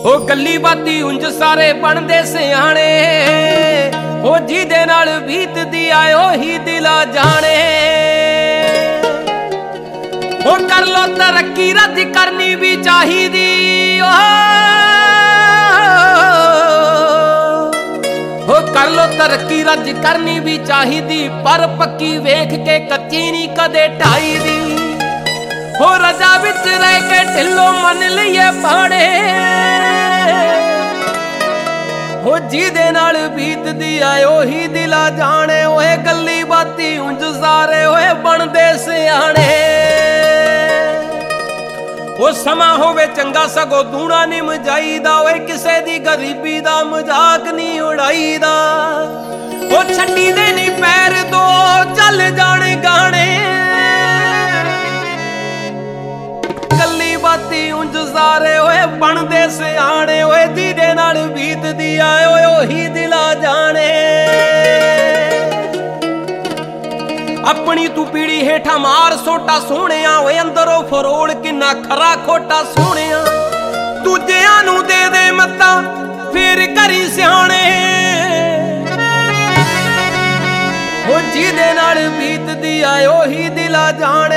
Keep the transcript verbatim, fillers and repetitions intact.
हो गल्ली बाती उंज सारे बनदे सियाणे हो जिहदे नाल बीतदी आए ओही दिला जाने हो कर लो तरक्की रज करनी भी चाहिदी हो कर लो तरक्की रज करनी भी चाहिदी पर पक्की वेख के कच्ची नहीं कदे ढाई दी हो रजा विच रह के ढिलो मन लिए पाने हो जिहदे नाल बीतदी आए ओही दिला जाने ओए गल्ली बाती उंज सारे ओए बनदे सियाणे वो समा होवे चंगा सगो दूना नहीं मजाईदा ओए किसे दी गरीबी दा मजाक नहीं उड़ाईदा वो छड्डी दे नहीं पैर दो चल जाने गाने गल्ली बाती उंज सारे ओए बनदे सियाणे ओए जिहदे नाल बीतदी आए ओए ओही दिला जाने अपनी तू पीड़ी हेठा मार सोटा सोहणिया ओए अंदरों फरोल किन्ना खरा खोटा सोहणिया दूजियां नू दे दे मत्ता फिर करी सियाणे हो जिहदे नाल बीतदी आए ओही दिला जाने